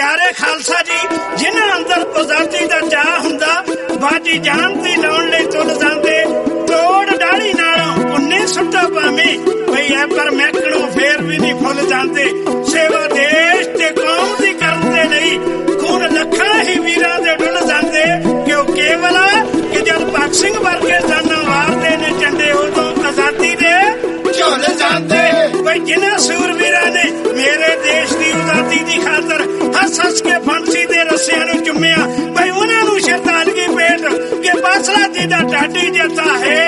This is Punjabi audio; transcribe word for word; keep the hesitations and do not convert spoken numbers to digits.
ਪਿਆਰੇ ਖਾਲਸਾ ਜੀ, ਜਿਨ੍ਹਾਂ ਅੰਦਰ ਆਜ਼ਾਦੀ ਦਾ ਚਾਅ ਹੁੰਦਾ, ਬਾਜੀ ਜਾਨ ਦੀ ਲਾਉਣ ਲਈ ਤੁਲ ਜਾਂਦੇ। ਤੋੜ ਦਾੜੀ ਨਾਲੋਂ ਉਨੇ ਸੁੱਟਾ ਭਾਵੇਂ ਬਈ ਐ ਪਰ ਮਹਿਕਣੋਂ ਫੇਰ ਵੀ ਨਹੀਂ ਫੁੱਲ ਜਾਂਦੇ। ਸੇਵਾ ਦੇਸ਼ ਤੇ ਕੌਮ ਦੀ ਕਰਨ ਦੇ ਲਈ ਖੂਨ ਲੱਖਾਂ ਹੀ ਵੀਰਾਂ ਦੇ ਡੁੱਲ ਜਾਂਦੇ। ਕਿਉਂ ਕੇਵਲ ਕਿ ਜਦ ਭਗਤ ਸਿੰਘ ਵਰਗੇ ਜਾਨਾਂ ਵਾਰਦੇ ਨੇ ਝੰਡੇ, ਉਦੋਂ ਆਜ਼ਾਦੀ ਦੇ ਝੁੱਲ ਜਾਂਦੇ। ਬਈ ਜਿਨ੍ਹਾਂ ਸੂਰਵੀਰਾਂ ਨੇ ਮੇਰੇ ਦੇਸ਼ ਦੀ ਆਜ਼ਾਦੀ ਦੀ ਖਾਤਰ ਹੱਸ ਹੱਸ ਕੇ ਫਾਂਸੀ ਦੇ ਰੱਸਿਆਂ ਨੂੰ ਚੁੰਮਿਆ, ਬਈ ਉਹਨਾਂ ਨੂੰ ਸ਼ਰਧਾਂਜਲੀ ਭੇਟ ਕਿ ਬਾਸਰਾ ਜੀ ਦਾ ਢਾਡੀ ਜਿੱਤਾ ਹੈ।